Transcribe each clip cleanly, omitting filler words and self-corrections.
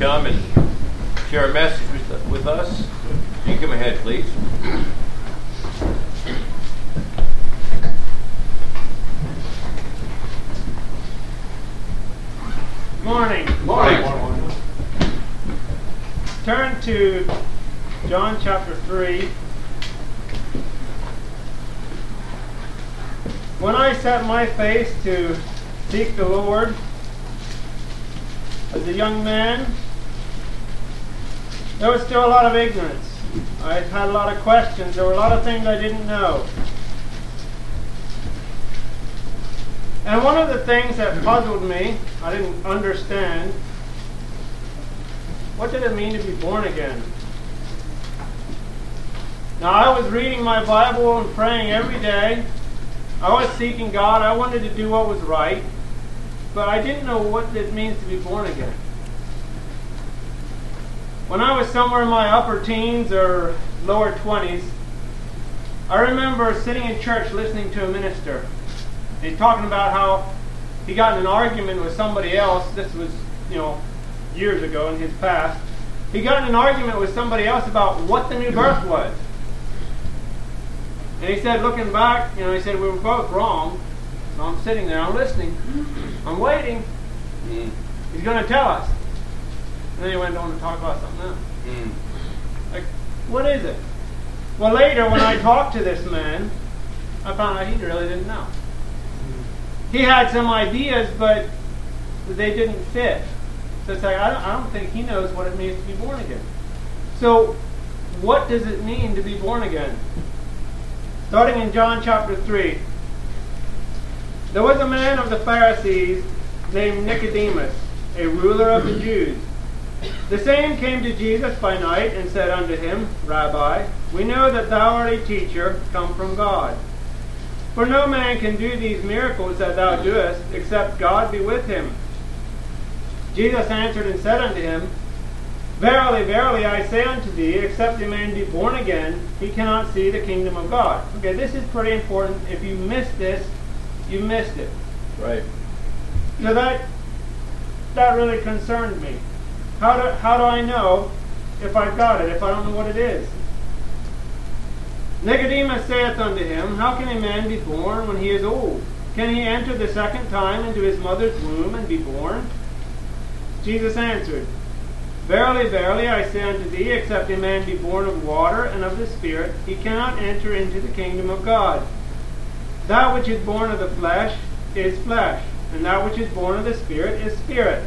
come and share a message with us. You come ahead, please. Morning. Morning. Turn to John chapter 3. When I set my face to seek the Lord as a young man, there was still a lot of ignorance. I had a lot of questions. There were a lot of things I didn't know. And one of the things that puzzled me, I didn't understand, what did it mean to be born again? Now, I was reading my Bible and praying every day. I was seeking God. I wanted to do what was right. But I didn't know what it means to be born again. When I was somewhere in my upper teens or lower 20s, I remember sitting in church listening to a minister. He's talking about how he got in an argument with somebody else. This was, years ago in his past. He got in an argument with somebody else about what the new birth was. And he said, looking back, he said, we were both wrong. So I'm sitting there, I'm listening, I'm waiting. He's going to tell us. And then he went on to talk about something else. Like, what is it? Well, later when I talked to this man, I found out he really didn't know. He had some ideas, but they didn't fit. So it's like, I don't think he knows what it means to be born again. So, what does it mean to be born again? Starting in John chapter 3. There was a man of the Pharisees named Nicodemus, a ruler of the Jews. The same came to Jesus by night and said unto him, Rabbi, we know that thou art a teacher come from God. For no man can do these miracles that thou doest, except God be with him. Jesus answered and said unto him, Verily, verily, I say unto thee, except a man be born again, he cannot see the kingdom of God. Okay, this is pretty important. If you miss this, you missed it. Right. So that really concerned me. How do I know if I've got it, if I don't know what it is? Nicodemus saith unto him, How can a man be born when he is old? Can he enter the second time into his mother's womb and be born? Jesus answered, Verily, verily, I say unto thee, except a man be born of water and of the Spirit, he cannot enter into the kingdom of God. That which is born of the flesh is flesh, and that which is born of the Spirit is spirit.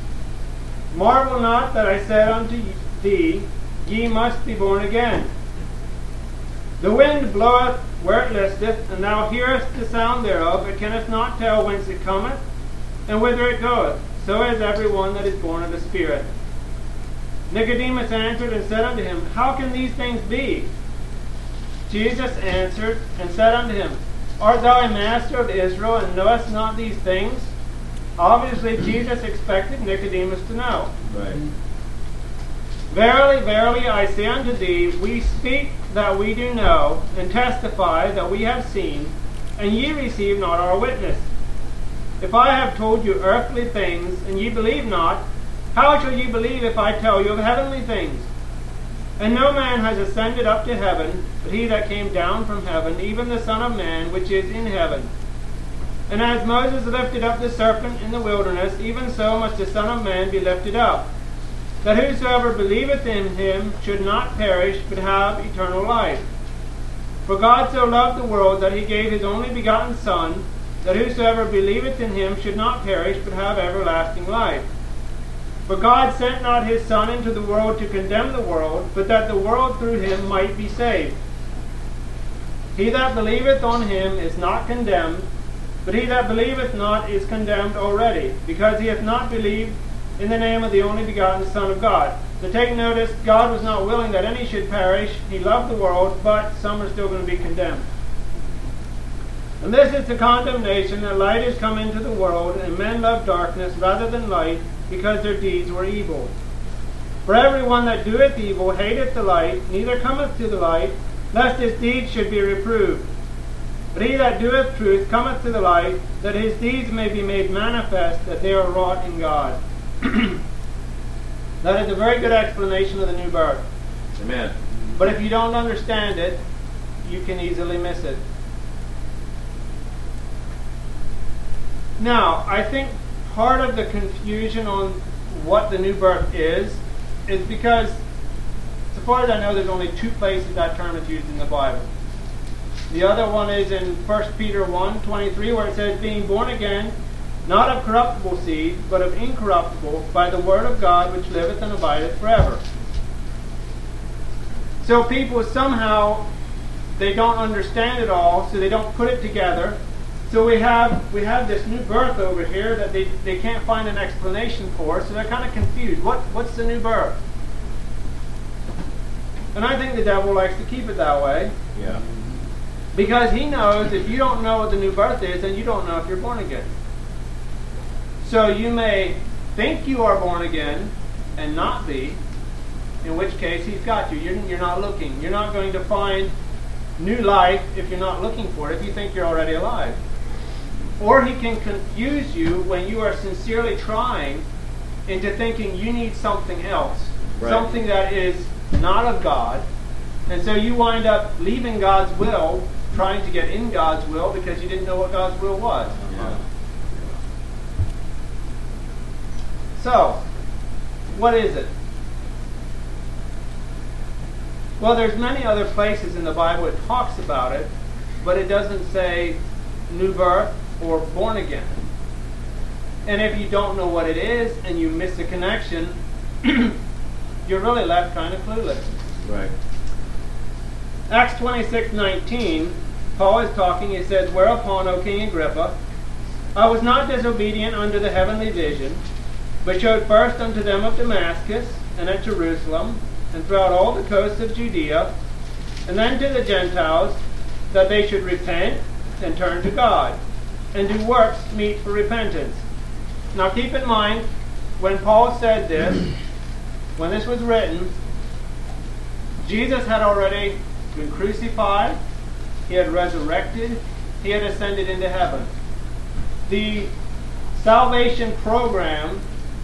Marvel not that I said unto thee, Ye must be born again. The wind bloweth where it listeth, and thou hearest the sound thereof, but canst not tell whence it cometh, and whither it goeth. So is every one that is born of the Spirit. Nicodemus answered and said unto him, How can these things be? Jesus answered and said unto him, Art thou a master of Israel, and knowest not these things? Obviously, Jesus expected Nicodemus to know. Right. Verily, verily, I say unto thee, we speak that we do know, and testify that we have seen, and ye receive not our witness. If I have told you earthly things, and ye believe not, how shall ye believe if I tell you of heavenly things? And no man has ascended up to heaven, but he that came down from heaven, even the Son of Man, which is in heaven. And as Moses lifted up the serpent in the wilderness, even so must the Son of Man be lifted up, that whosoever believeth in him should not perish, but have eternal life. For God so loved the world that he gave his only begotten Son, that whosoever believeth in him should not perish, but have everlasting life. For God sent not his Son into the world to condemn the world, but that the world through him might be saved. He that believeth on him is not condemned, but he that believeth not is condemned already, because he hath not believed in the name of the only begotten Son of God. So take notice, God was not willing that any should perish. He loved the world, but some are still going to be condemned. And this is the condemnation, that light is come into the world, and men love darkness rather than light, because their deeds were evil. For everyone that doeth evil hateth the light, neither cometh to the light, lest his deeds should be reproved. But he that doeth truth cometh to the light, that his deeds may be made manifest, that they are wrought in God. That is a very good explanation of the new birth. Amen. But if you don't understand it, you can easily miss it. Now, I think part of the confusion on what the new birth is because, so far as I know, there's only 2 places that term is used in the Bible. The other one is in 1 Peter 1:23, where it says, being born again, not of corruptible seed, but of incorruptible, by the word of God, which liveth and abideth forever. So people somehow, they don't understand it all, so they don't put it together. So we have this new birth over here that they can't find an explanation for, so they're kind of confused. What's the new birth? And I think the devil likes to keep it that way. Yeah. Because he knows if you don't know what the new birth is, then you don't know if you're born again. So you may think you are born again and not be, in which case he's got you. You're not looking. You're not going to find new life if you're not looking for it, if you think you're already alive. Or he can confuse you when you are sincerely trying into thinking you need something else. Right. Something that is not of God. And so you wind up leaving God's will, trying to get in God's will because you didn't know what God's will was. Yeah. So, what is it? Well, there's many other places in the Bible it talks about it, but it doesn't say new birth or born again. And if you don't know what it is and you miss a connection, you're really left kind of clueless. Right. Acts 26:19, Paul is talking. He says, whereupon, O King Agrippa, I was not disobedient unto the heavenly vision, but showed first unto them of Damascus, and at Jerusalem, and throughout all the coasts of Judea, and then to the Gentiles, that they should repent and turn to God, and do works meet for repentance. Now keep in mind, when Paul said this, when this was written, Jesus had already been crucified, he had resurrected, he had ascended into heaven. The salvation program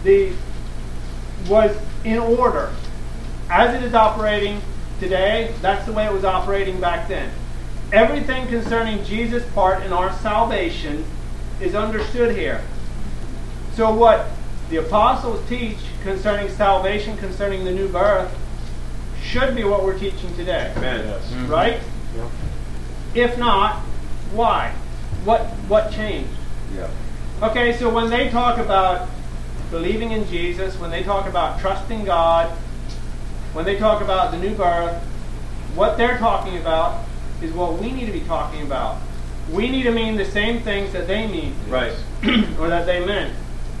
was in order. As it is operating today, that's the way it was operating back then. Everything concerning Jesus' part in our salvation is understood here. So what the apostles teach concerning salvation, concerning the new birth, should be what we're teaching today. Amen. Yes. Right? Yeah. If not, why? What changed? Yeah. Okay, so when they talk about believing in Jesus, when they talk about trusting God, when they talk about the new birth, what they're talking about is what we need to be talking about. We need to mean the same things that they mean. Right. Or that they meant.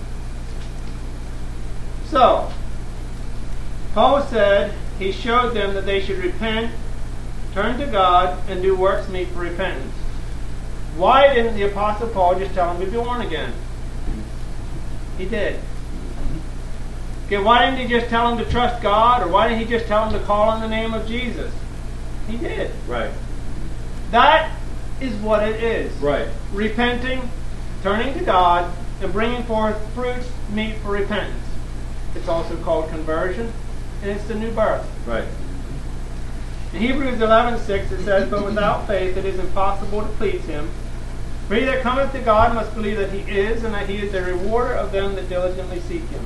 So, Paul said he showed them that they should repent, turn to God, and do works meet for repentance. Why didn't the Apostle Paul just tell them to be born again? He did. Okay, why didn't he just tell them to trust God, or why didn't he just tell them to call on the name of Jesus? He did. Right. That is what it is. Right. Repenting, turning to God, and bringing forth fruits meet for repentance. It's also called conversion, and it's the new birth. Right. In Hebrews 11:6 it says, but without faith it is impossible to please him. For he that cometh to God must believe that he is, and that he is the rewarder of them that diligently seek him.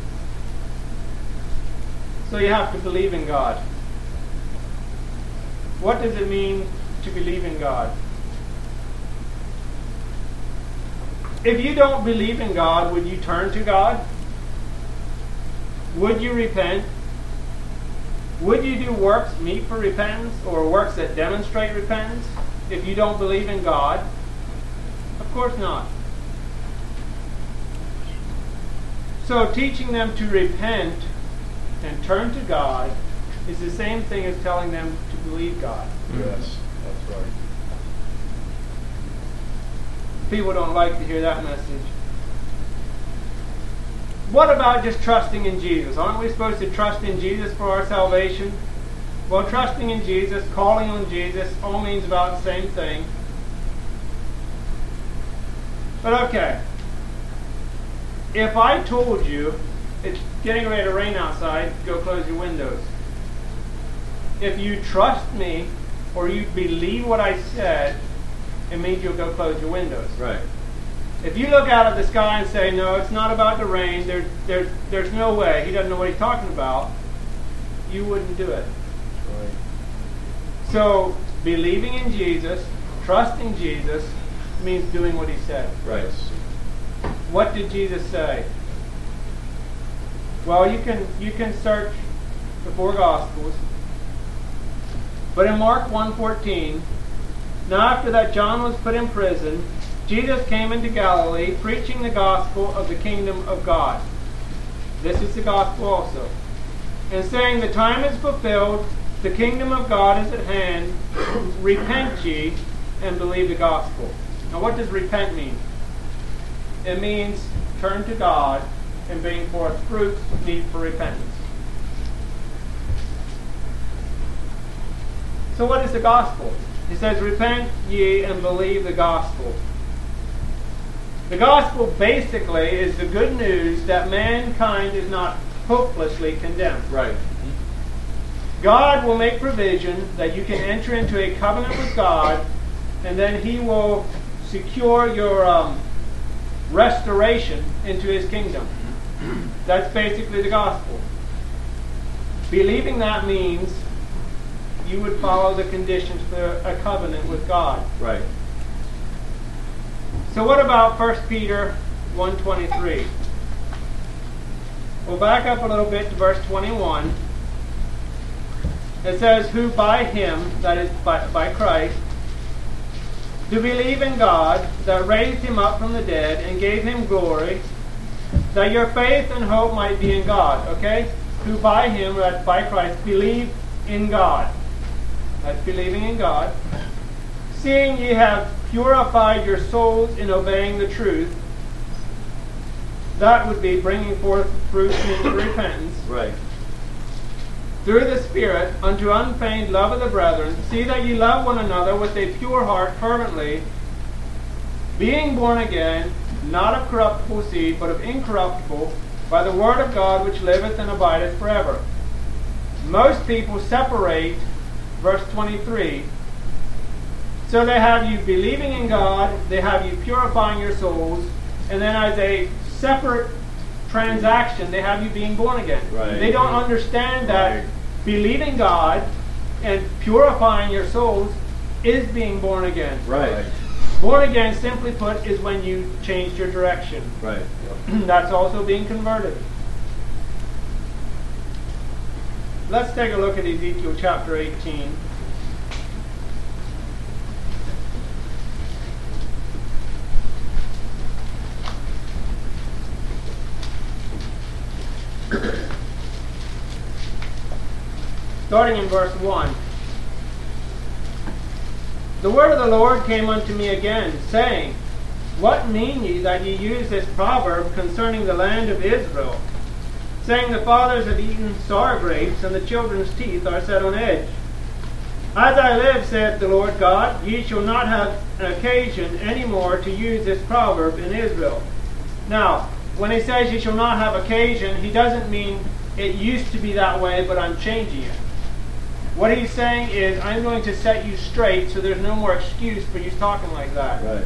So you have to believe in God. What does it mean to believe in God? If you don't believe in God, would you turn to God? Would you repent? Would you do works meet for repentance, or works that demonstrate repentance, if you don't believe in God? Of course not. So teaching them to repent and turn to God is the same thing as telling them to believe God. Yes, that's right. People don't like to hear that message. What about just trusting in Jesus? Aren't we supposed to trust in Jesus for our salvation? Well, trusting in Jesus, calling on Jesus, all means about the same thing. But okay, if I told you, getting ready to rain outside, go close your windows. If you trust me or you believe what I said, it means you'll go close your windows. Right. If you look out at the sky and say, no, it's not about to rain, there's no way, he doesn't know what he's talking about, you wouldn't do it. Right. So, believing in Jesus, trusting Jesus, means doing what he said. Right. What did Jesus say? Well, you can search the 4 Gospels. But in Mark 1:14, now after that John was put in prison, Jesus came into Galilee, preaching the gospel of the kingdom of God. This is the gospel also. And saying, the time is fulfilled, the kingdom of God is at hand, repent ye, and believe the gospel. Now what does repent mean? It means turn to God and bring forth fruit need for repentance. So what is the gospel? He says, repent ye and believe the gospel. The gospel basically is the good news that mankind is not hopelessly condemned. Right. God will make provision that you can enter into a covenant with God, and then he will secure your restoration into his kingdom. That's basically the gospel. Believing that means you would follow the conditions for a covenant with God. Right. So what about 1 Peter 1:23? We'll back up a little bit to verse 21. It says, who by him, that is by Christ, do believe in God, that raised him up from the dead and gave him glory, that your faith and hope might be in God. Okay? Who by him, that's by Christ, believe in God. That's believing in God. Seeing ye have purified your souls in obeying the truth. That would be bringing forth fruit into repentance. Right. Through the Spirit, unto unfeigned love of the brethren, see that ye love one another with a pure heart fervently, being born again, not of corruptible seed, but of incorruptible, by the word of God which liveth and abideth forever. Most people separate verse 23. So they have you believing in God, they have you purifying your souls, and then as a separate transaction, they have you being born again. Right. They don't understand that believing God and purifying your souls is being born again. Right. Born again, simply put, is when you changed your direction. Right. That's also being converted. Let's take a look at Ezekiel chapter 18. Starting in verse 1. The word of the Lord came unto me again, saying, what mean ye that ye use this proverb concerning the land of Israel, saying the fathers have eaten sour grapes, and the children's teeth are set on edge? As I live, saith the Lord God, ye shall not have an occasion any more to use this proverb in Israel. Now, when he says ye shall not have occasion, he doesn't mean it used to be that way, but I'm changing it. What he's saying is, I'm going to set you straight so there's no more excuse for you talking like that. Right.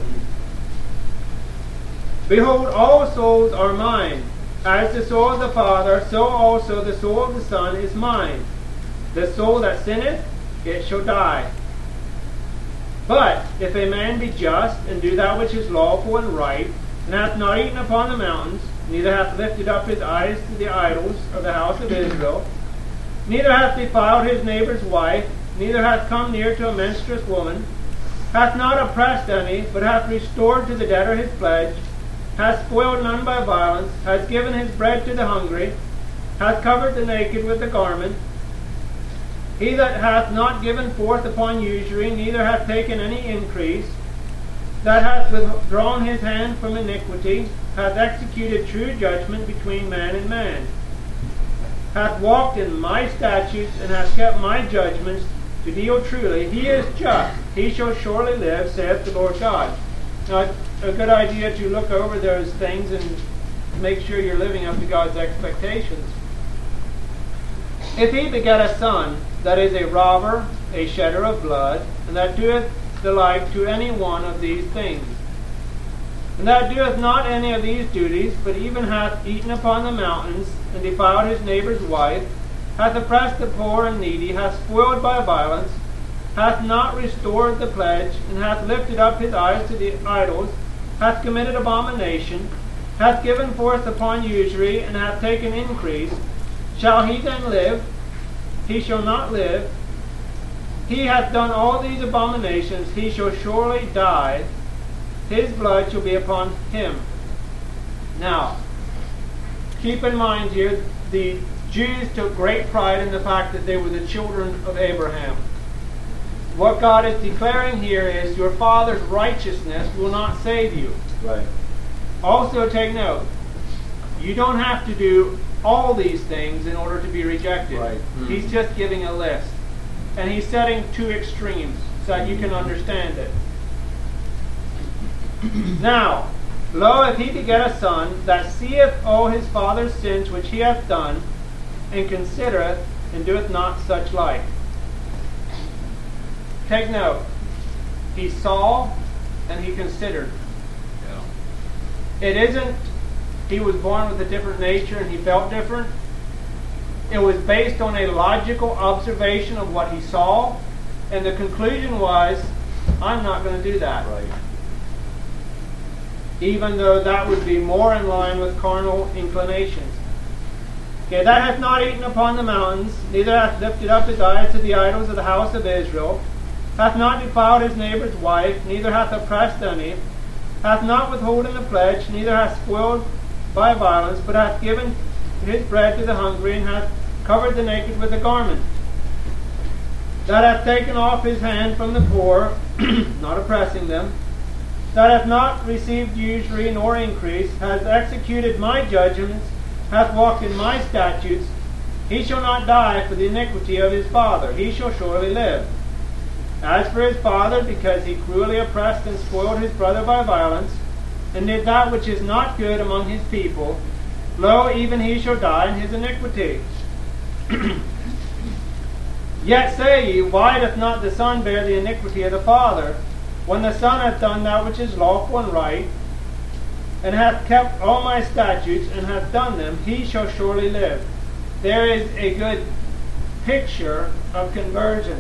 Behold, all souls are mine. As the soul of the Father, so also the soul of the Son is mine. The soul that sinneth, it shall die. But if a man be just, and do that which is lawful and right, and hath not eaten upon the mountains, neither hath lifted up his eyes to the idols of the house of Israel, neither hath defiled his neighbor's wife, neither hath come near to a menstruous woman, hath not oppressed any, but hath restored to the debtor his pledge, hath spoiled none by violence, hath given his bread to the hungry, hath covered the naked with a garment, he that hath not given forth upon usury, neither hath taken any increase, that hath withdrawn his hand from iniquity, hath executed true judgment between man and man, hath walked in my statutes, and hath kept my judgments to deal truly, he is just, he shall surely live, saith the Lord God. Now, it's a good idea to look over those things and make sure you're living up to God's expectations. If he beget a son that is a robber, a shedder of blood, and that doeth the like to any one of these things, and that doeth not any of these duties, but even hath eaten upon the mountains, and defiled his neighbour's wife, hath oppressed the poor and needy, hath spoiled by violence, hath not restored the pledge, and hath lifted up his eyes to the idols, hath committed abomination, hath given forth upon usury, and hath taken increase, shall he then live? He shall not live. He hath done all these abominations, he shall surely die. His blood shall be upon him. Now, keep in mind here, the Jews took great pride in the fact that they were the children of Abraham. What God is declaring here is your father's righteousness will not save you. Right. Also take note, you don't have to do all these things in order to be rejected. Right. He's just giving a list. And he's setting two extremes so that you can understand it. Now, lo, if he beget a son that seeth all his father's sins which he hath done, and considereth, and doeth not such like. Take note. He saw and he considered. Yeah. It isn't he was born with a different nature and he felt different. It was based on a logical observation of what he saw, and the conclusion was, I'm not going to do that. Right. Even though that would be more in line with carnal inclinations. Okay, that hath not eaten upon the mountains, neither hath lifted up his eyes to the idols of the house of Israel, hath not defiled his neighbour's wife, neither hath oppressed any, hath not withholden the pledge, neither hath spoiled by violence, but hath given his bread to the hungry, and hath covered the naked with a garment. That hath taken off his hand from the poor, not oppressing them, that hath not received usury nor increase, hath executed my judgments, hath walked in my statutes, he shall not die for the iniquity of his father, he shall surely live. As for his father, because he cruelly oppressed and spoiled his brother by violence, and did that which is not good among his people, lo, even he shall die in his iniquity. Yet say ye, why doth not the son bear the iniquity of the father, when the son hath done that which is lawful and right, and hath kept all my statutes, and hath done them, he shall surely live. There is a good picture of conversion.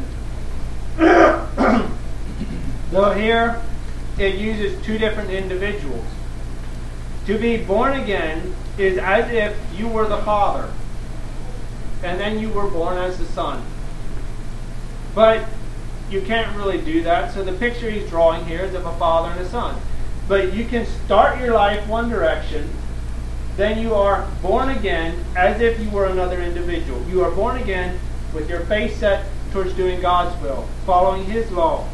Though here it uses two different individuals. To be born again is as if you were the father, and then you were born as the son. But you can't really do that, so the picture he's drawing here is of a father and a son. But you can start your life one direction, then you are born again as if you were another individual. You are born again with your face set towards doing God's will, following His law.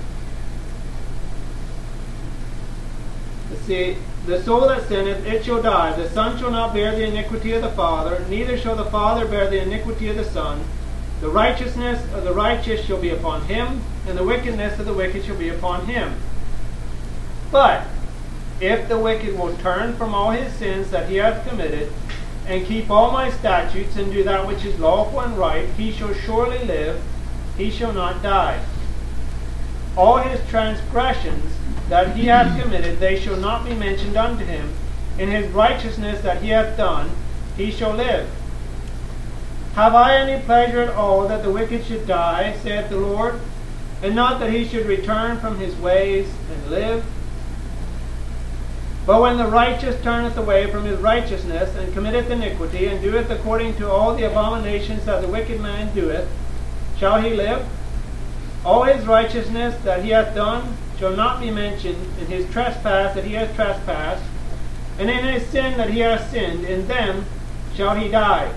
Let's see, the soul that sinneth, it shall die. The son shall not bear the iniquity of the father, neither shall the father bear the iniquity of the son. The righteousness of the righteous shall be upon him, and the wickedness of the wicked shall be upon him. But if the wicked will turn from all his sins that he hath committed, and keep all my statutes, and do that which is lawful and right, he shall surely live, he shall not die. All his transgressions that he hath committed, they shall not be mentioned unto him. In his righteousness that he hath done, he shall live. Have I any pleasure at all that the wicked should die, saith the Lord, and not that he should return from his ways and live? But when the righteous turneth away from his righteousness, and committeth iniquity, and doeth according to all the abominations that the wicked man doeth, shall he live? All his righteousness that he hath done shall not be mentioned. In his trespass that he hath trespassed, and in his sin that he hath sinned, in them shall he die.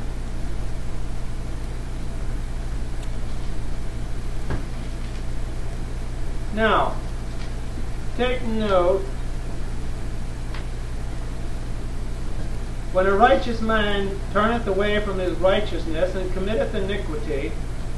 Now, take note, when a righteous man turneth away from his righteousness and committeth iniquity,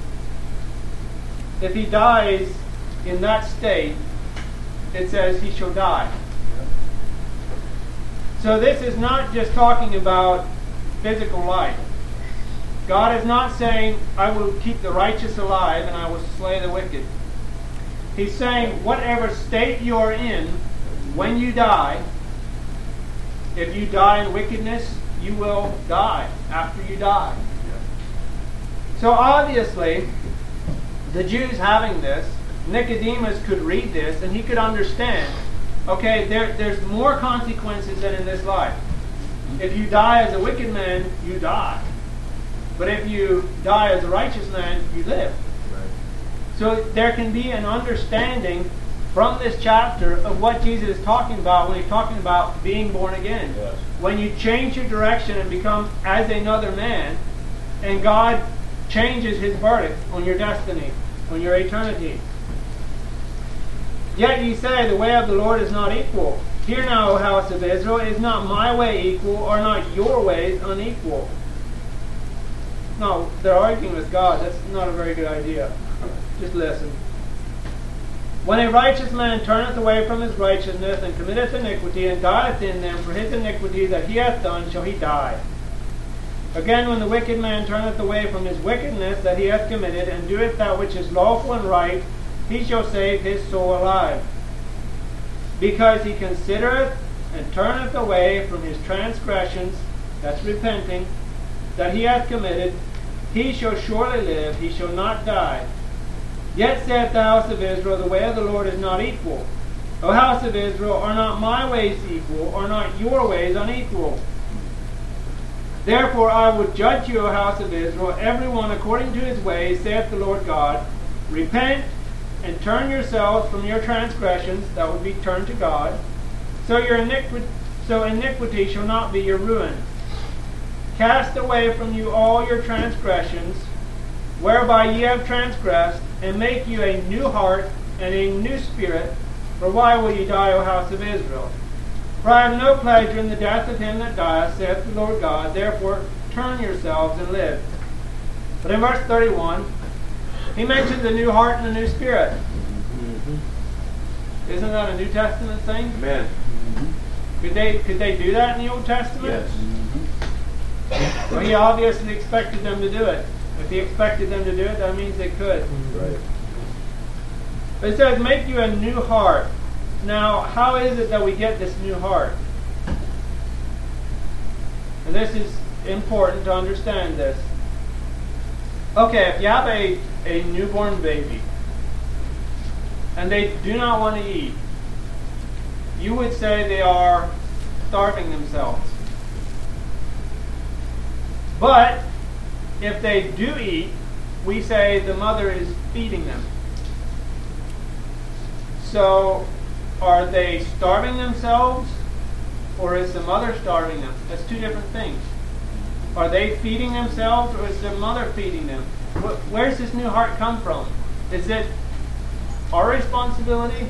if he dies in that state, it says he shall die. So this is not just talking about physical life. God is not saying, I will keep the righteous alive and I will slay the wicked. He's saying, whatever state you're in when you die, if you die in wickedness, you will die after you die. So obviously, the Jews having this, Nicodemus could read this and he could understand, okay, there's more consequences than in this life. If you die as a wicked man, you die. But if you die as a righteous man, you live. Right. So there can be an understanding from this chapter of what Jesus is talking about when he's talking about being born again. Yes. When you change your direction and become as another man, and God changes his verdict on your destiny, on your eternity. Yet ye say, the way of the Lord is not equal. Hear now, O house of Israel, is not my way equal, or not your ways unequal? No, they're arguing with God. That's not a very good idea. Just listen. When a righteous man turneth away from his righteousness, and committeth iniquity, and dieth in them, for his iniquity that he hath done shall he die. Again, when the wicked man turneth away from his wickedness that he hath committed, and doeth that which is lawful and right, he shall save his soul alive. Because he considereth and turneth away from his transgressions, that's repenting, that he hath committed, he shall surely live, he shall not die. Yet saith the house of Israel, the way of the Lord is not equal. O house of Israel, are not my ways equal, or not your ways unequal? Therefore I will judge you, O house of Israel, every one according to his ways, saith the Lord God. Repent, and turn yourselves from your transgressions, that would be turned to God, so iniquity shall not be your ruin. Cast away from you all your transgressions, whereby ye have transgressed, and make you a new heart and a new spirit. For why will ye die, O house of Israel? For I have no pleasure in the death of him that dieth, saith the Lord God. Therefore turn yourselves and live. But in verse 31, he mentions a new heart and a new spirit. Mm-hmm. Isn't that a New Testament thing? Amen. Mm-hmm. Could they do that in the Old Testament? Yes. Mm-hmm. Well, he obviously expected them to do it. If he expected them to do it, that means they could. Right. But it says, make you a new heart. Now, how is it that we get this new heart? And this is important to understand this. Okay, if you have a newborn baby, and they do not want to eat, you would say they are starving themselves. But if they do eat, we say the mother is feeding them. So, are they starving themselves, or is the mother starving them? That's two different things. Are they feeding themselves, or is the mother feeding them? Where's this new heart come from? Is it our responsibility?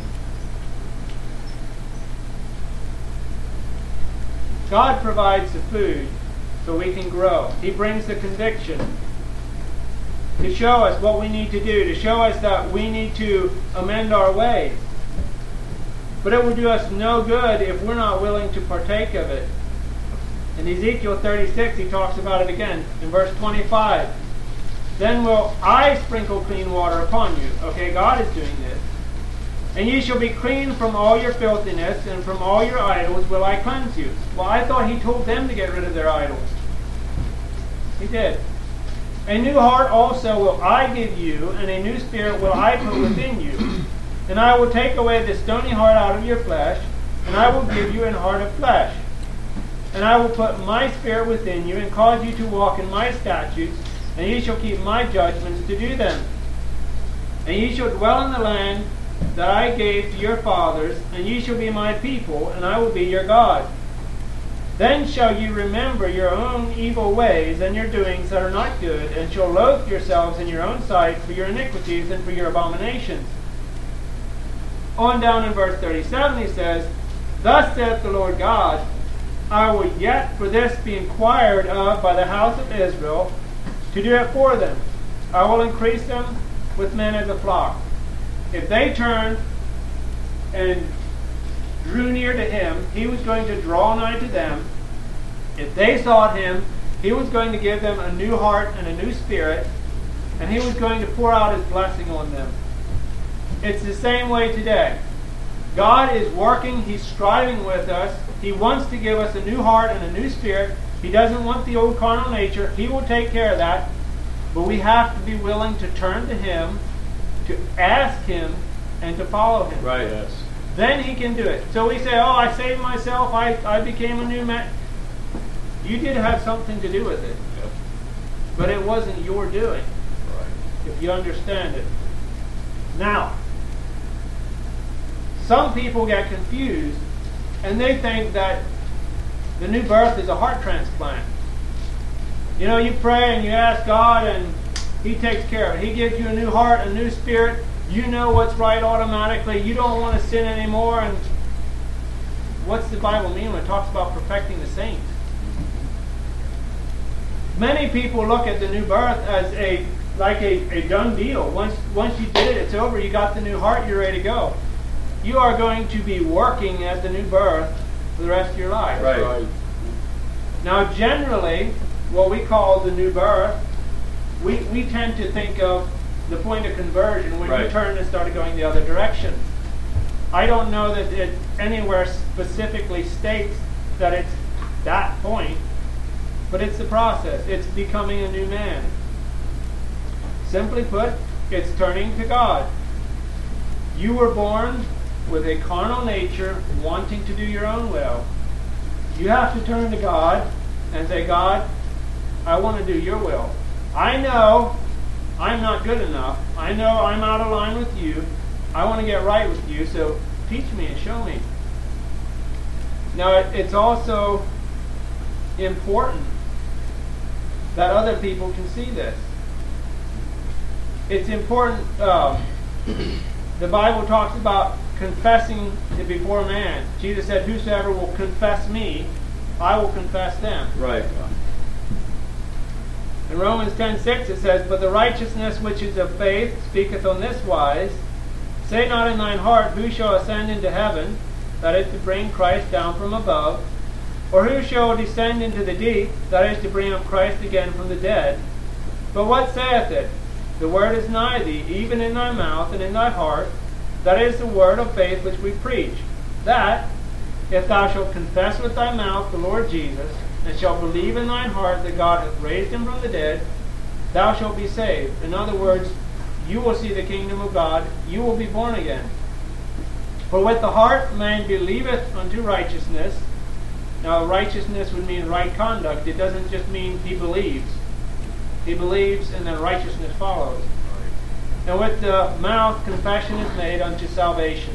God provides the food so we can grow. He brings the conviction to show us what we need to do, to show us that we need to amend our ways. But it will do us no good if we're not willing to partake of it. In Ezekiel 36, he talks about it again. In verse 25, then will I sprinkle clean water upon you. Okay, God is doing this. And ye shall be clean from all your filthiness, and from all your idols will I cleanse you. Well, I thought he told them to get rid of their idols. He did. A new heart also will I give you, and a new spirit will I put within you. And I will take away the stony heart out of your flesh, and I will give you an heart of flesh. And I will put my spirit within you, and cause you to walk in my statutes, and ye shall keep my judgments to do them. And ye shall dwell in the land that I gave to your fathers, and ye shall be my people, and I will be your God. Then shall ye remember your own evil ways and your doings that are not good, and shall loathe yourselves in your own sight for your iniquities and for your abominations. On down in verse 37 he says, Thus saith the Lord God, I will yet for this be inquired of by the house of Israel, to do it for them. I will increase them with men as a flock. If they turn and drew near to him, he was going to draw nigh to them. If they sought him, he was going to give them a new heart and a new spirit, and he was going to pour out his blessing on them. It's the same way today. God is working, he's striving with us. He wants to give us a new heart and a new spirit. He doesn't want the old carnal nature. He will take care of that. But we have to be willing to turn to him, to ask him, and to follow him. Right. Yes. Then he can do it. So we say, oh, I saved myself, I became a new man. You did have something to do with it. Yep. But it wasn't your doing, Right. if you understand it. Now, some people get confused and they think that the new birth is a heart transplant. You know, you pray and you ask God and he takes care of it. He gives you a new heart, a new spirit. You know what's right automatically. You don't want to sin anymore. And what's the Bible mean when it talks about perfecting the saints? Many people look at the new birth as a done deal. Once you did it, it's over. You got the new heart, you're ready to go. You are going to be working at the new birth for the rest of your life. Right. Now, generally, what we call the new birth, we tend to think of the point of conversion when you turned and started going the other direction. I don't know that it anywhere specifically states that it's that point, but it's the process. It's becoming a new man. Simply put, it's turning to God. You were born with a carnal nature, wanting to do your own will. You have to turn to God and say, God, I want to do your will. I know I'm not good enough. I know I'm out of line with you. I want to get right with you, so teach me and show me. Now, it's also important that other people can see this. It's important. The Bible talks about confessing it before man. Jesus said, whosoever will confess me, I will confess them. Right. In Romans 10:6 it says, but the righteousness which is of faith speaketh on this wise, say not in thine heart, who shall ascend into heaven, that is to bring Christ down from above, or who shall descend into the deep, that is to bring up Christ again from the dead. But what saith it? The word is nigh thee, even in thy mouth and in thy heart. That is the word of faith which we preach. That, if thou shalt confess with thy mouth the Lord Jesus, and shalt believe in thine heart that God hath raised him from the dead, thou shalt be saved. In other words, you will see the kingdom of God. You will be born again. For with the heart man believeth unto righteousness. Now, righteousness would mean right conduct. It doesn't just mean he believes. He believes and then righteousness follows. And with the mouth confession is made unto salvation.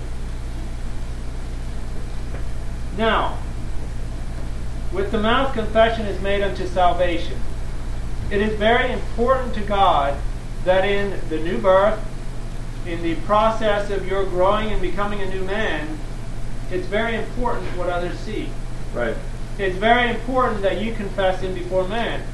Now, with the mouth confession is made unto salvation. It is very important to God that in the new birth, in the process of your growing and becoming a new man, it's very important what others see. Right. It's very important that you confess him before man.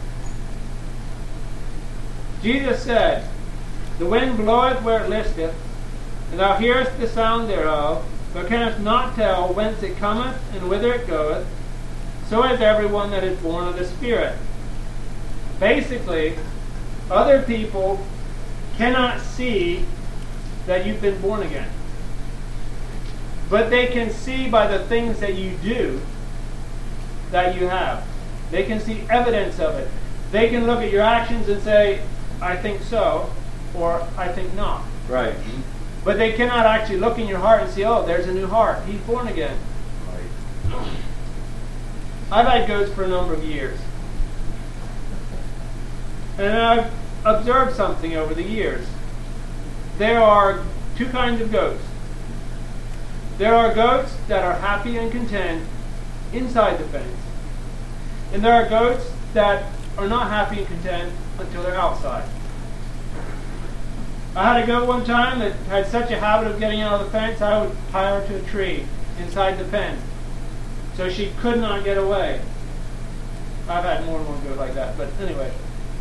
Jesus said, the wind bloweth where it listeth, and thou hearest the sound thereof, but canst not tell whence it cometh and whither it goeth. So is everyone that is born of the Spirit. Basically, other people cannot see that you've been born again. But they can see by the things that you do that you have. They can see evidence of it. They can look at your actions and say, I think so, or I think not. Right. But they cannot actually look in your heart and say, oh, there's a new heart. He's born again. Right. I've had goats for a number of years. And I've observed something over the years. There are two kinds of goats. There are goats that are happy and content inside the fence. And there are goats that are not happy and content until they're outside. I had a goat one time that had such a habit of getting out of the fence, I would tie her to a tree inside the pen, so she could not get away. I've had more than one goat like that, but anyway.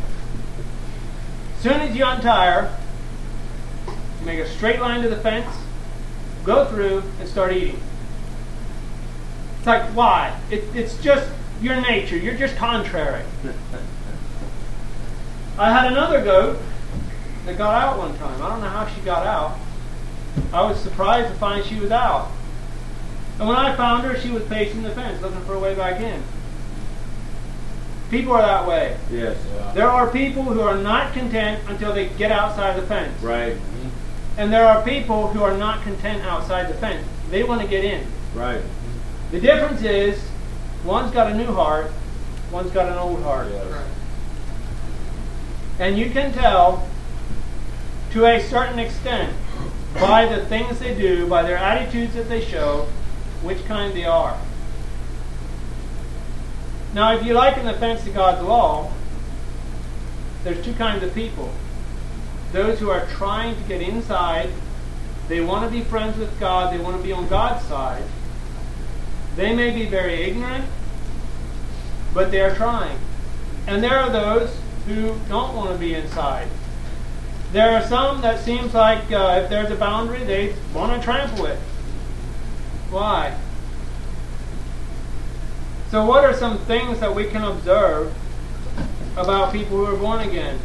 As soon as you untie her, you make a straight line to the fence, go through, and start eating. like, why? It's just your nature. You're just contrary. I had another goat that got out one time. I don't know how she got out. I was surprised to find she was out. And when I found her, she was pacing the fence, looking for a way back in. People are that way. Yes. There are people who are not content until they get outside the fence. Right. And there are people who are not content outside the fence. They want to get in. Right. The difference is, one's got a new heart, one's got an old heart. Yes. And you can tell, to a certain extent, by the things they do, by their attitudes that they show, which kind they are. Now, if you liken the fence to God's law, there's two kinds of people. Those who are trying to get inside, they want to be friends with God, they want to be on God's side. They may be very ignorant, but they are trying. And there are those who don't want to be inside. There are some that seems like if there's a boundary, they want to trample it. Why? So what are some things that we can observe about people who are born again?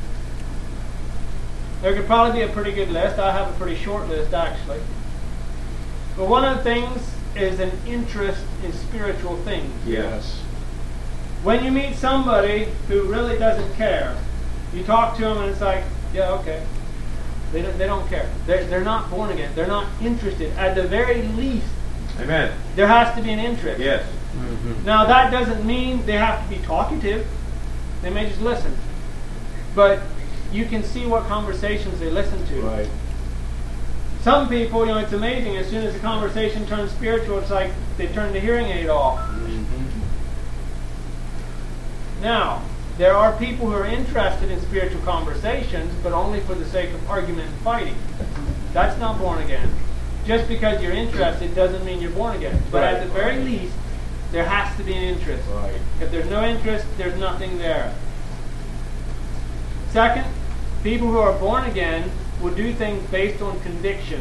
There could probably be a pretty good list. I have a pretty short list, actually. But one of the things is an interest in spiritual things. Yes. When you meet somebody who really doesn't care, you talk to them and it's like, yeah, okay. They don't care. They're not born again. They're not interested. At the very least, Amen. there has to be an interest. Yes. Now, that doesn't mean they have to be talkative. They may just listen. But you can see what conversations they listen to. Right. Some people, it's amazing. As soon as the conversation turns spiritual, it's like they turn the hearing aid off. Now, there are people who are interested in spiritual conversations, but only for the sake of argument and fighting. That's not born again. Just because you're interested doesn't mean you're born again. But at the very least, there has to be an interest. Right. If there's no interest, there's nothing there. Second, people who are born again will do things based on conviction.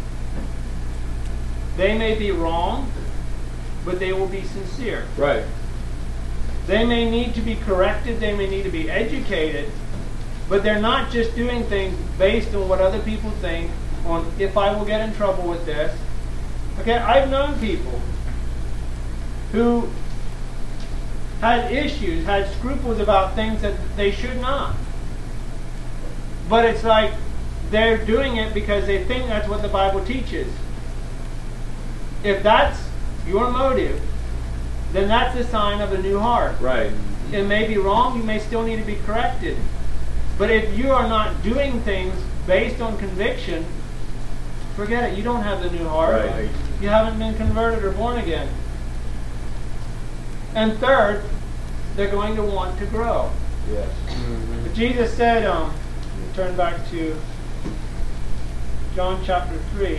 They may be wrong, but they will be sincere. Right. They may need to be corrected, they may need to be educated, but they're not just doing things based on what other people think, on if I will get in trouble with this. Okay, I've known people who had issues, had scruples about things that they should not. But it's like they're doing it because they think that's what the Bible teaches. If that's your motive, then that's a sign of a new heart. Right. It may be wrong, you may still need to be corrected. But if you are not doing things based on conviction, forget it, you don't have the new heart. Right. You haven't been converted or born again. And third, they're going to want to grow. Yes. But Jesus said, turn back to John chapter 3.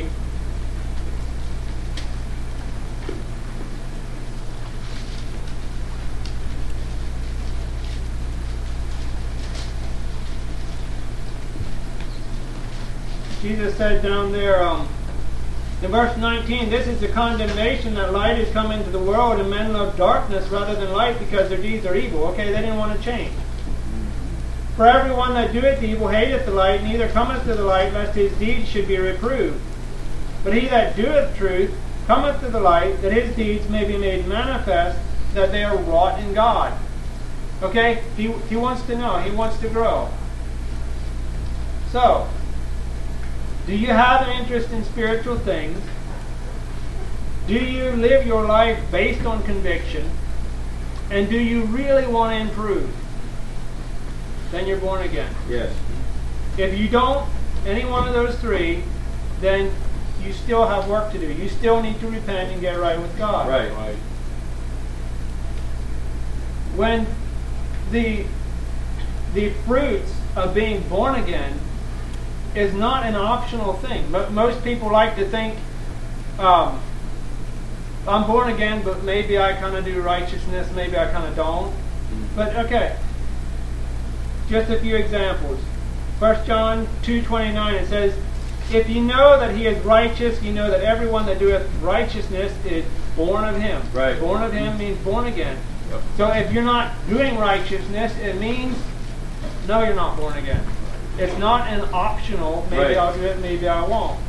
Jesus said down there in verse 19, this is the condemnation that light is come into the world and men love darkness rather than light because their deeds are evil. Okay, they didn't want to change. For everyone that doeth evil hateth the light, neither cometh to the light, lest his deeds should be reproved. But he that doeth truth cometh to the light, that his deeds may be made manifest, that they are wrought in God. Okay, he wants to know, he wants to grow. So, do you have an interest in spiritual things? Do you live your life based on conviction? And do you really want to improve? Then you're born again. Yes. If you don't, any one of those three, then you still have work to do. You still need to repent and get right with God. Right. Right. When the fruits of being born again is not an optional thing. Most people like to think, I'm born again, but maybe I kind of do righteousness, maybe I kind of don't. But okay, just a few examples. 1 John 2:29, it says, if you know that he is righteous, you know that everyone that doeth righteousness is born of him. Right. Born of him means born again. Yep. So if you're not doing righteousness, it means no, you're not born again. It's not an optional, maybe Right. I'll do it, maybe I won't.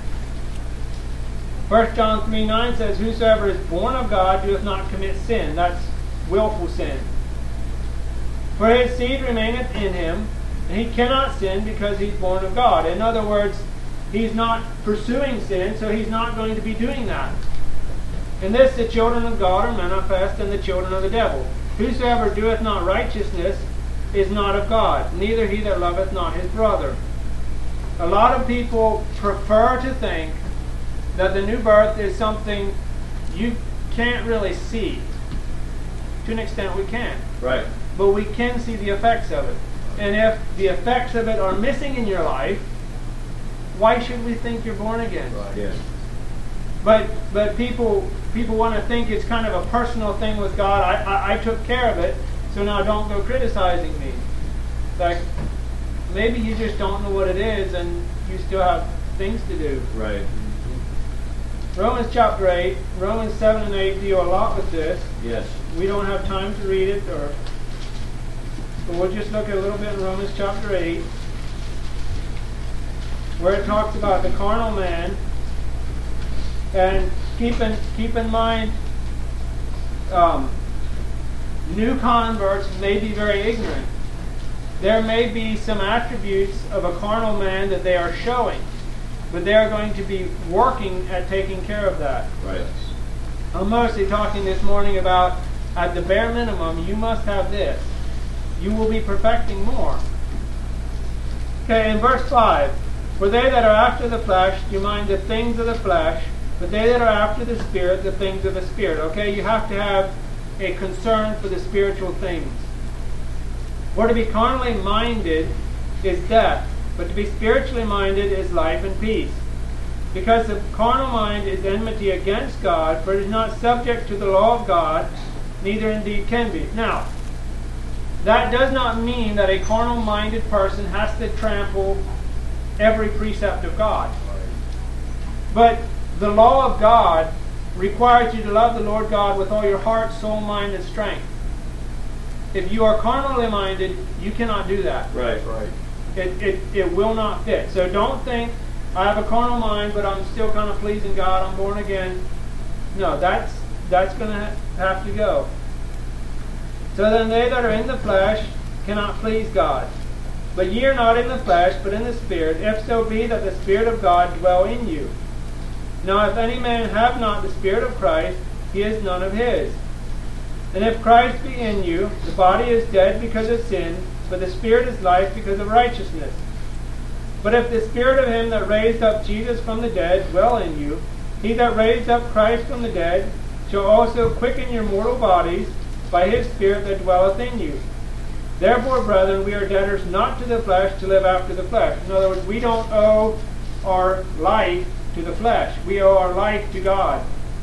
1 John 3:9 says, whosoever is born of God doeth not commit sin. That's willful sin. For his seed remaineth in him, and he cannot sin because he's born of God. In other words, he's not pursuing sin, so he's not going to be doing that. In this the children of God are manifest, and the children of the devil. Whosoever doeth not righteousness is not of God, neither he that loveth not his brother. A lot of people prefer to think that the new birth is something you can't really see. To an extent we can. Right. But we can see the effects of it. And if the effects of it are missing in your life, why should we think you're born again? Right. Yes. But people want to think it's kind of a personal thing with God. I took care of it, so now don't go criticizing me. Like, maybe you just don't know what it is and you still have things to do. Right. Romans chapter 8, Romans 7 and 8 deal a lot with this. Yes. We don't have time to read it, but we'll just look at a little bit in Romans chapter 8, where it talks about the carnal man. And keep in mind, new converts may be very ignorant. There may be some attributes of a carnal man that they are showing, but they are going to be working at taking care of that. Right. I'm mostly talking this morning about, at the bare minimum, you must have this. You will be perfecting more. Okay, in verse 5, for they that are after the flesh do mind the things of the flesh, but they that are after the Spirit, the things of the Spirit. Okay, you have to have a concern for the spiritual things. For to be carnally minded is death, but to be spiritually minded is life and peace. Because the carnal mind is enmity against God, for it is not subject to the law of God, neither indeed can be. Now, that does not mean that a carnal-minded person has to trample every precept of God. But the law of God requires you to love the Lord God with all your heart, soul, mind, and strength. If you are carnally minded, you cannot do that. Right. Right. It will not fit. So don't think, I have a carnal mind, but I'm still kind of pleasing God, I'm born again. No, that's going to have to go. So then they that are in the flesh cannot please God. But ye are not in the flesh, but in the Spirit, if so be that the Spirit of God dwell in you. Now if any man have not the Spirit of Christ, he is none of his. And if Christ be in you, the body is dead because of sin, but the Spirit is life because of righteousness. But if the Spirit of him that raised up Jesus from the dead dwell in you, he that raised up Christ from the dead shall also quicken your mortal bodies by his Spirit that dwelleth in you. Therefore, brethren, we are debtors not to the flesh to live after the flesh. In other words, we don't owe our life to the flesh. We owe our life to God.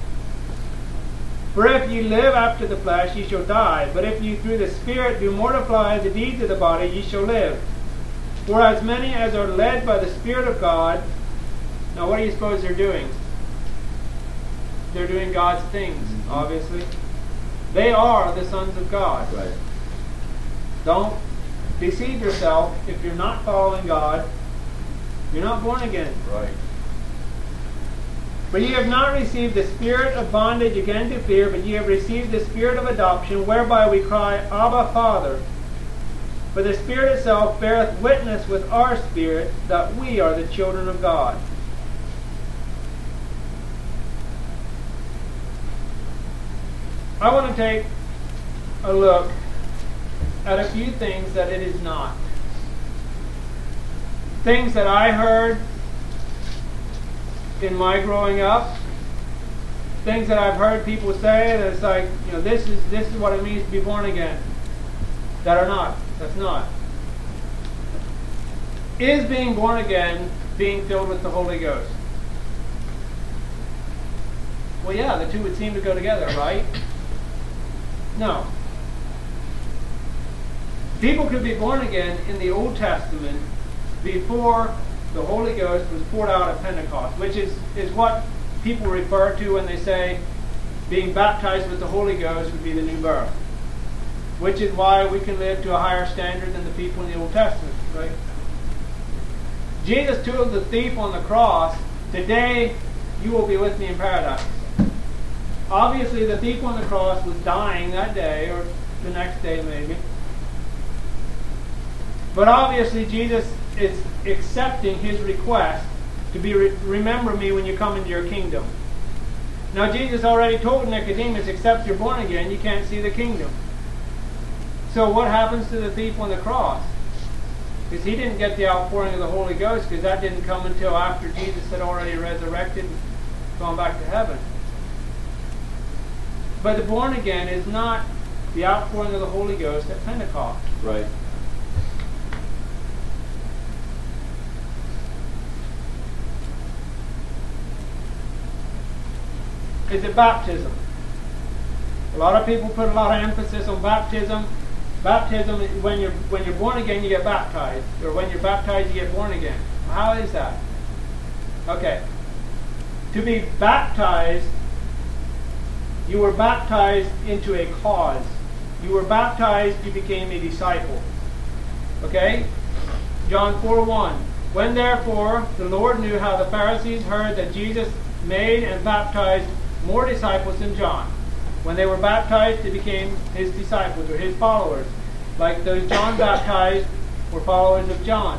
For if ye live after the flesh, ye shall die. But if ye through the Spirit do mortify the deeds of the body, ye shall live. For as many as are led by the Spirit of God, now what do you suppose they're doing? They're doing God's things, obviously. They are the sons of God. Right. Don't deceive yourself. If you're not following God, you're not born again. Right. For ye have not received the spirit of bondage again to fear, but ye have received the Spirit of adoption, whereby we cry, Abba, Father. For the Spirit itself beareth witness with our spirit that we are the children of God. I want to take a look at a few things that it is not. Things that I heard in my growing up, things that I've heard people say that it's like, this is what it means to be born again. That are not. That's not. Is being born again being filled with the Holy Ghost? Well, yeah, the two would seem to go together, right? No. People could be born again in the Old Testament before the Holy Ghost was poured out at Pentecost, which is what people refer to when they say being baptized with the Holy Ghost would be the new birth. Which is why we can live to a higher standard than the people in the Old Testament, right? Jesus told the thief on the cross, "Today you will be with me in paradise." Obviously, the thief on the cross was dying that day, or the next day maybe. But obviously, Jesus is accepting his request to be remember me when you come into your kingdom. Now, Jesus already told Nicodemus, except you're born again, you can't see the kingdom. So what happens to the thief on the cross? Because he didn't get the outpouring of the Holy Ghost, because that didn't come until after Jesus had already resurrected and gone back to heaven. But the born again is not the outpouring of the Holy Ghost at Pentecost. Right. Is it baptism? A lot of people put a lot of emphasis on baptism. Baptism, when you're born again, you get baptized, or when you're baptized, you get born again. How is that? Okay. To be baptized, you were baptized into a cause. You were baptized, you became a disciple. Okay? John 4:1. When therefore the Lord knew how the Pharisees heard that Jesus made and baptized more disciples than John. When they were baptized, they became his disciples or his followers. Like those John baptized were followers of John.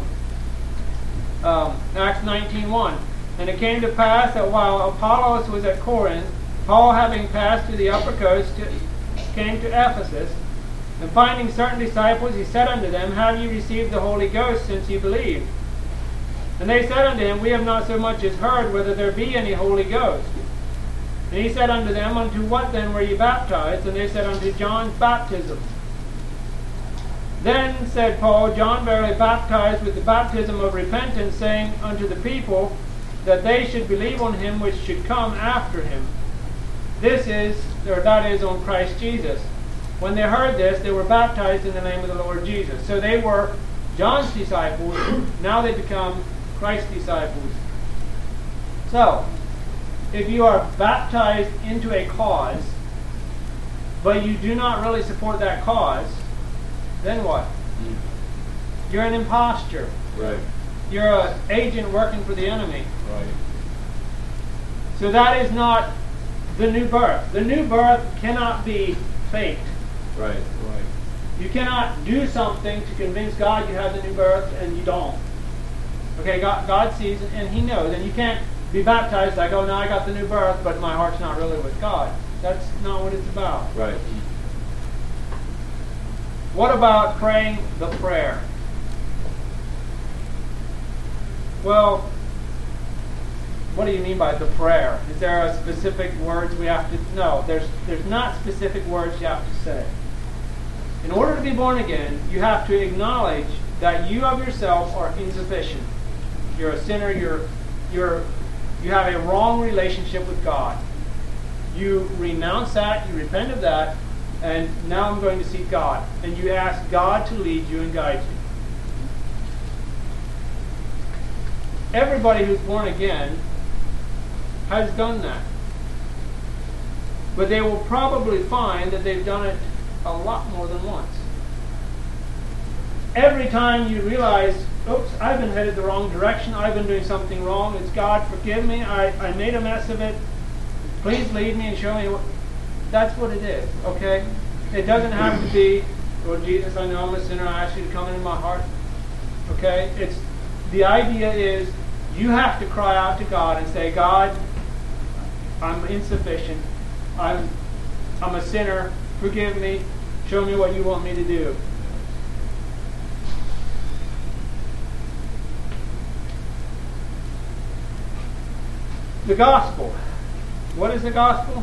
Acts 19:1. And it came to pass that while Apollos was at Corinth, Paul, having passed through the upper coast, came to Ephesus. And finding certain disciples, he said unto them, Have ye received the Holy Ghost since ye believed? And they said unto him, We have not so much as heard whether there be any Holy Ghost. And he said unto them, Unto what then were ye baptized? And they said, Unto John's baptism. Then said Paul, John verily baptized with the baptism of repentance, saying unto the people that they should believe on him which should come after him. That is on Christ Jesus. When they heard this, they were baptized in the name of the Lord Jesus. So they were John's disciples. Now they become Christ's disciples. So, if you are baptized into a cause, but you do not really support that cause, then what? You're an impostor. Right. You're an agent working for the enemy. Right. So that is not the new birth. The new birth cannot be faked. Right. Right. You cannot do something to convince God you have the new birth and you don't. Okay, God sees it and he knows. And you can't be baptized like, oh, now I got the new birth, but my heart's not really with God. That's not what it's about. Right. What about praying the prayer? Well, what do you mean by the prayer? Is there a specific words we have to... No, there's not specific words you have to say. In order to be born again, you have to acknowledge that you of yourself are insufficient. You're a sinner. You have a wrong relationship with God. You renounce that. You repent of that. And now I'm going to seek God. And you ask God to lead you and guide you. Everybody who's born again has done that. But they will probably find that they've done it a lot more than once. Every time you realize, oops, I've been headed the wrong direction, I've been doing something wrong, it's God, forgive me, I made a mess of it, please lead me and show me what... That's what it is, okay? It doesn't have to be, Lord Jesus, I know I'm a sinner, I ask you to come into my heart. Okay? The idea is, you have to cry out to God and say, God, I'm insufficient. I'm a sinner. Forgive me. Show me what you want me to do. The gospel. What is the gospel?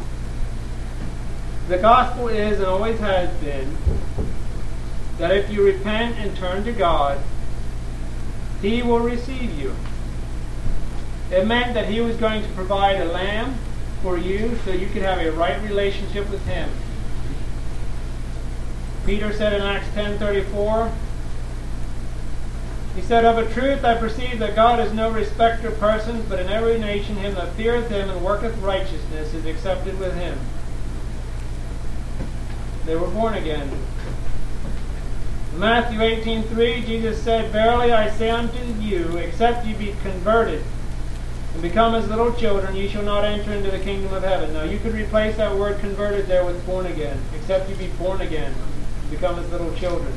The gospel is and always has been that if you repent and turn to God, He will receive you. It meant that He was going to provide a lamb for you so you could have a right relationship with Him. Peter said in Acts 10:34, He said, "Of a truth I perceive that God is no respecter of persons, but in every nation him that feareth him and worketh righteousness is accepted with him." They were born again. In Matthew 18:3, Jesus said, "Verily I say unto you, except ye be converted and become as little children, ye shall not enter into the kingdom of heaven." Now you could replace that word converted there with born again. Except you be born again and become as little children.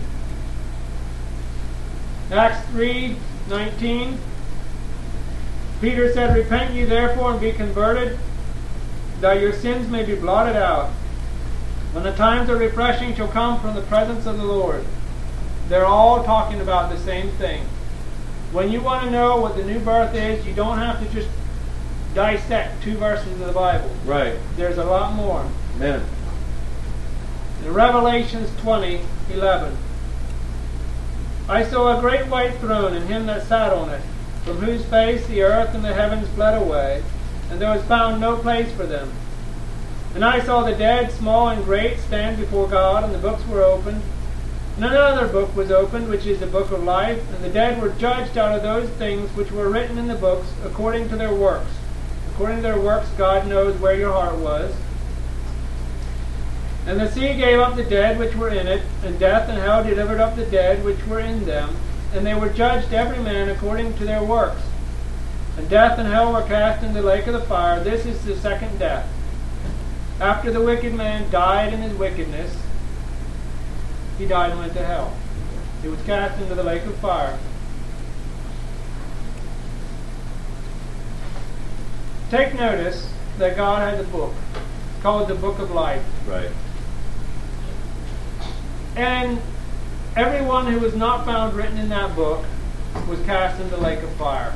Acts 3:19, Peter said, "Repent ye therefore and be converted, that your sins may be blotted out, when the times of refreshing shall come from the presence of the Lord." They're all talking about the same thing. When you want to know what the new birth is, you don't have to just dissect 2 verses of the Bible. Right. There's a lot more. Amen. In Revelations 20:11, "I saw a great white throne, and him that sat on it, from whose face the earth and the heavens fled away, and there was found no place for them. And I saw the dead, small and great, stand before God, and the books were opened. And another book was opened, which is the book of life, and the dead were judged out of those things which were written in the books, according to their works. According to their works, God knows where your heart was. And the sea gave up the dead which were in it, and death and hell delivered up the dead which were in them, and they were judged every man according to their works. And death and hell were cast into the lake of the fire. This is the second death. After the wicked man died in his wickedness, he died and went to hell. He was cast into the lake of fire." Take notice that God has a book called the Book of Life. Right. And everyone who was not found written in that book was cast into the lake of fire.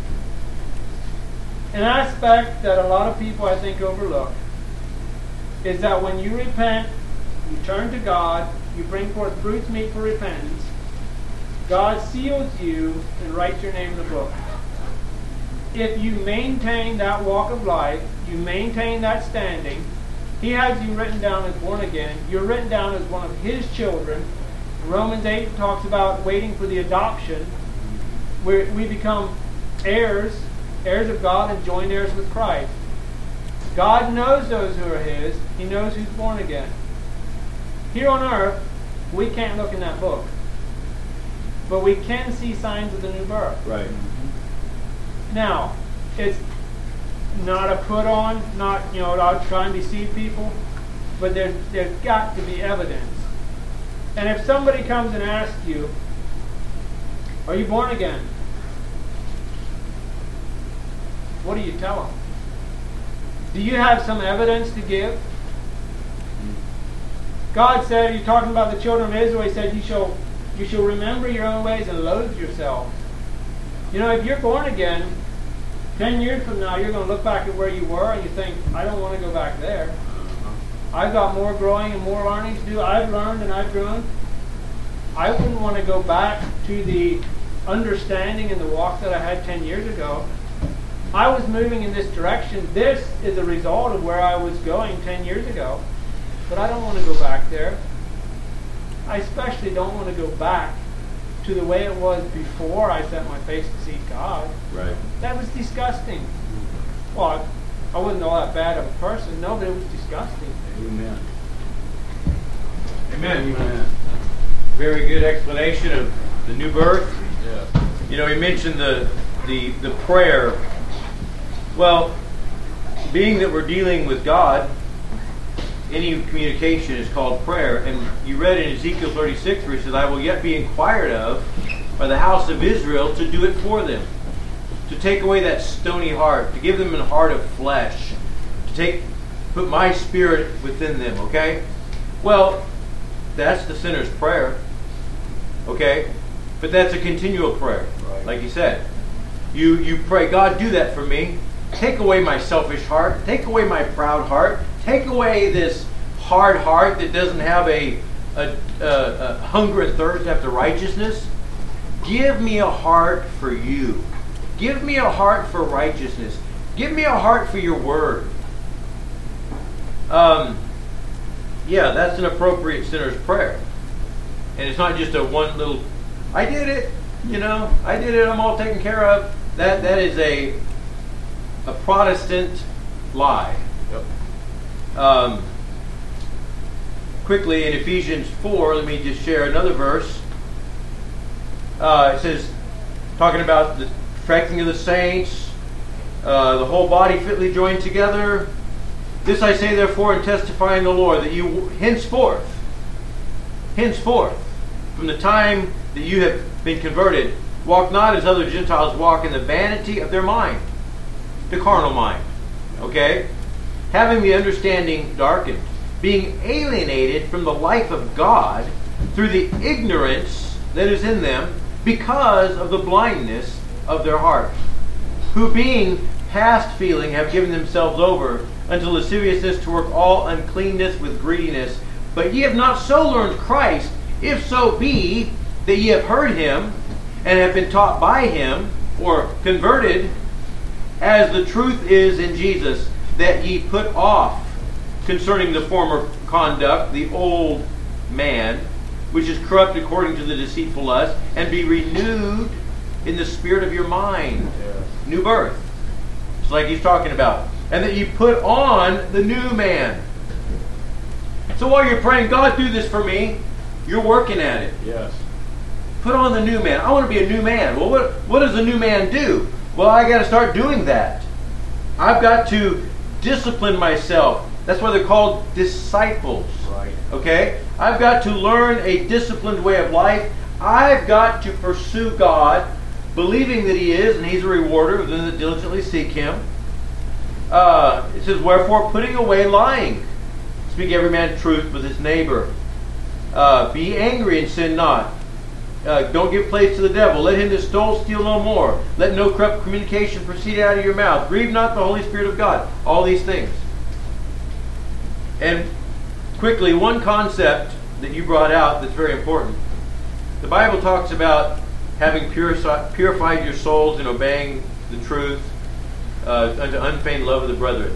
An aspect that a lot of people, I think, overlook is that when you repent, you turn to God, you bring forth fruits meet for repentance, God seals you and writes your name in the book. If you maintain that walk of life, you maintain that standing, He has you written down as born again. You're written down as one of His children. Romans 8 talks about waiting for the adoption, where we become heirs of God and joint heirs with Christ. God knows those who are His. He knows who's born again. Here on earth, we can't look in that book, but we can see signs of the new birth. Right. Now, it's not a put on, not I'll try and deceive people, but there's got to be evidence. And if somebody comes and asks you, "Are you born again?" what do you tell them? Do you have some evidence to give? God said, you're talking about the children of Israel, He said, you shall remember your own ways and loathe yourself. If you're born again, 10 years from now, you're going to look back at where you were and you think, I don't want to go back there. I've got more growing and more learning to do. I've learned and I've grown. I wouldn't want to go back to the understanding and the walk that I had 10 years ago. I was moving in this direction. This is a result of where I was going 10 years ago. But I don't want to go back there. I especially don't want to go back to the way it was before I set my face to seek God. Right. That was disgusting. Well, I wasn't all that bad of a person. No, but it was disgusting. Amen. Amen. Very good explanation of the new birth. Yeah. He mentioned the prayer. Well, being that we're dealing with God, any communication is called prayer. And you read in Ezekiel 36 where He says, "I will yet be inquired of by the house of Israel to do it for them." To take away that stony heart, to give them a heart of flesh, to put my spirit within them, okay? Well, that's the sinner's prayer, okay? But that's a continual prayer, right. Like you said. You pray, "God, do that for me. Take away my selfish heart. Take away my proud heart. Take away this hard heart that doesn't have a hunger and thirst after righteousness. Give me a heart for you. Give me a heart for righteousness. Give me a heart for your word." Yeah, that's an appropriate sinner's prayer. And it's not just a one little, I did it, I did it, I'm all taken care of. That is a Protestant lie. Yep. Quickly, in Ephesians 4, let me just share another verse. It says, talking about the perfecting of the saints, the whole body fitly joined together. This I say therefore and testify in the Lord, that you henceforth, from the time that you have been converted, walk not as other Gentiles walk in the vanity of their mind, the carnal mind. Okay? Having the understanding darkened, being alienated from the life of God through the ignorance that is in them, because of the blindness of their heart, who being past feeling have given themselves over unto lasciviousness to work all uncleanness with greediness. But ye have not so learned Christ, if so be that ye have heard him, and have been taught by him, or converted, as the truth is in Jesus, that ye put off concerning the former conduct the old man, which is corrupt according to the deceitful lust, and be renewed in the spirit of your mind. Yes. New birth. It's like he's talking about. And that you put on the new man. So while you're praying, God, do this for me, you're working at it. Yes. Put on the new man. I want to be a new man. Well, what does a new man do? Well, I got to start doing that. I've got to discipline myself. That's why they're called disciples. Right. Okay? I've got to learn a disciplined way of life. I've got to pursue God, believing that he is, and he's a rewarder of them that diligently seek him. It says, wherefore, putting away lying, speak every man truth with his neighbor. Be angry and sin not. Don't give place to the devil. Let him that stole steal no more. Let no corrupt communication proceed out of your mouth. Grieve not the Holy Spirit of God. All these things. And quickly, one concept that you brought out that's very important. The Bible talks about having purified your souls in obeying the truth unto unfeigned love of the brethren.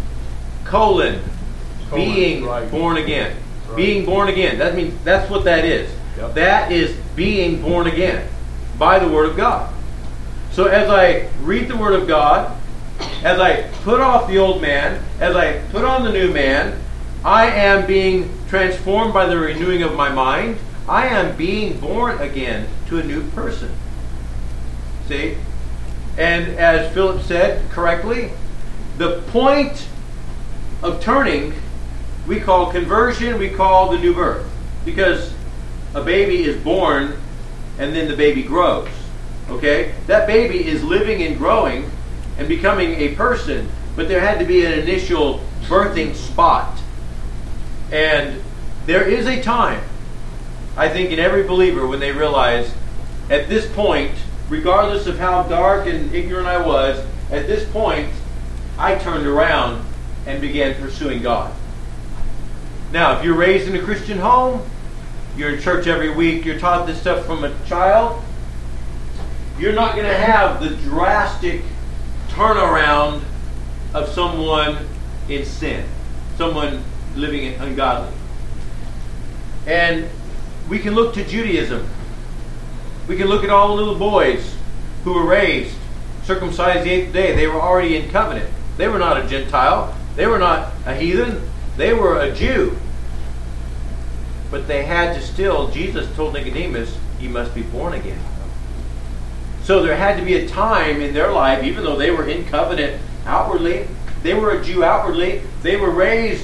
Being right. born again. Right. Being born again. That means that's what that is. Yep. That is being born again by the Word of God. So as I read the Word of God, as I put off the old man, as I put on the new man, I am being transformed by the renewing of my mind. I am being born again to a new person. See? And as Philip said correctly, the point of turning we call conversion, we call the new birth. Because a baby is born and then the baby grows. Okay? That baby is living and growing and becoming a person, but there had to be an initial birthing spot. And there is a time, I think, in every believer when they realize, at this point, regardless of how dark and ignorant I was, at this point, I turned around and began pursuing God. Now, if you're raised in a Christian home, you're in church every week, you're taught this stuff from a child, you're not going to have the drastic turnaround of someone in sin, someone living ungodly. And we can look to Judaism. We can look at all the little boys who were raised, circumcised the 8th day. They were already in covenant. They were not a Gentile. They were not a heathen. They were a Jew. But they had to still, Jesus told Nicodemus, you must be born again. So there had to be a time in their life, even though they were in covenant outwardly, they were a Jew outwardly, they were raised,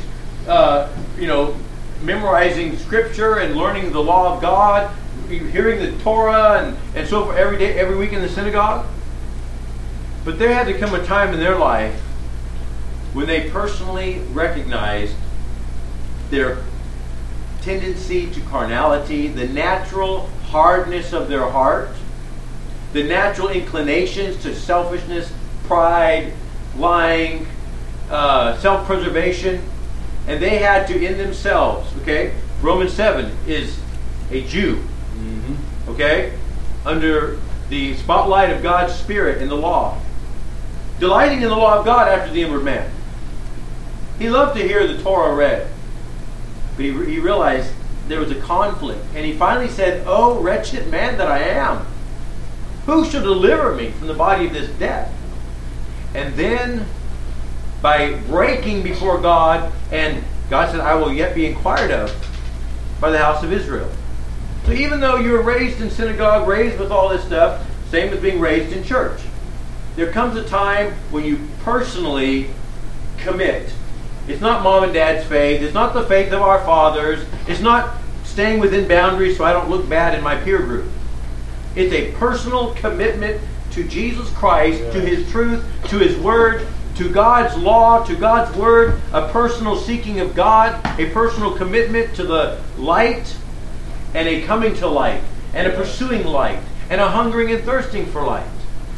memorizing Scripture and learning the law of God, hearing the Torah and so forth every week in the synagogue. But there had to come a time in their life when they personally recognized their tendency to carnality, the natural hardness of their heart, the natural inclinations to selfishness, pride, lying, self-preservation, and they had to in themselves, okay? Romans 7 is a Jew, okay? Under the spotlight of God's Spirit in the law, delighting in the law of God after the inward man. He loved to hear the Torah read, but he realized there was a conflict, and he finally said, "Oh, wretched man that I am! Who shall deliver me from the body of this death? And then, by breaking before God, and God said, I will yet be inquired of by the house of Israel. So even though you were raised in synagogue, raised with all this stuff, same as being raised in church, there comes a time when you personally commit. It's not mom and dad's faith. It's not the faith of our fathers. It's not staying within boundaries so I don't look bad in my peer group. It's a personal commitment to Jesus Christ, to His truth, to His Word, to God's law, to God's Word, a personal seeking of God, a personal commitment to the light, and a coming to light, and a pursuing light, and a hungering and thirsting for light.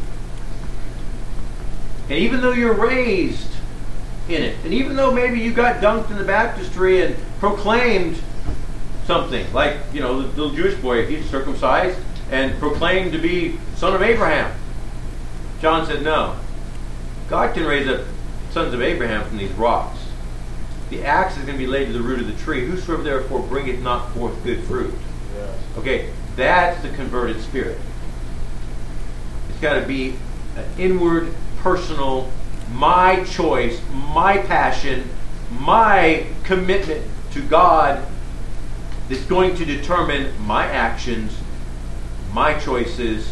And even though you're raised in it, and even though maybe you got dunked in the baptistry and proclaimed something, like, the little Jewish boy, he's circumcised and proclaimed to be son of Abraham. John said, no. God can raise up sons of Abraham from these rocks. The axe is going to be laid to the root of the tree. Whosoever therefore bringeth not forth good fruit. Yes. Okay, that's the converted spirit. It's got to be an inward, personal, my choice, my passion, my commitment to God that's going to determine my actions, my choices,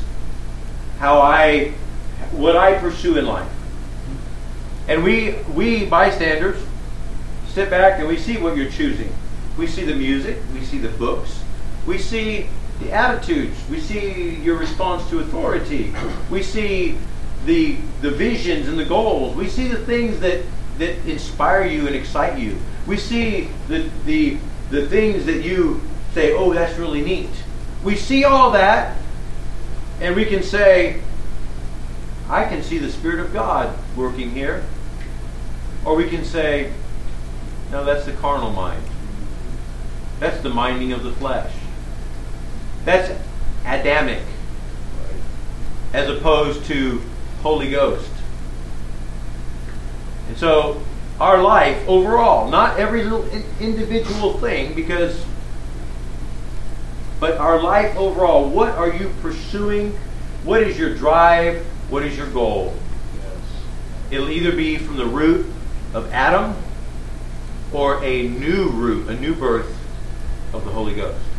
what I pursue in life. And we bystanders sit back and we see what you're choosing. We see the music, we see the books, we see the attitudes, we see your response to authority, we see the visions and the goals, we see the things that inspire you and excite you. We see the things that you say, oh, that's really neat. We see all that, and we can say, I can see the Spirit of God working here. Or we can say, no, that's the carnal mind. That's the minding of the flesh. That's Adamic, as opposed to Holy Ghost. And so, our life overall, not every little individual thing, but our life overall, what are you pursuing? What is your drive? What is your goal? Yes. It'll either be from the root of Adam or a new root, a new birth of the Holy Ghost.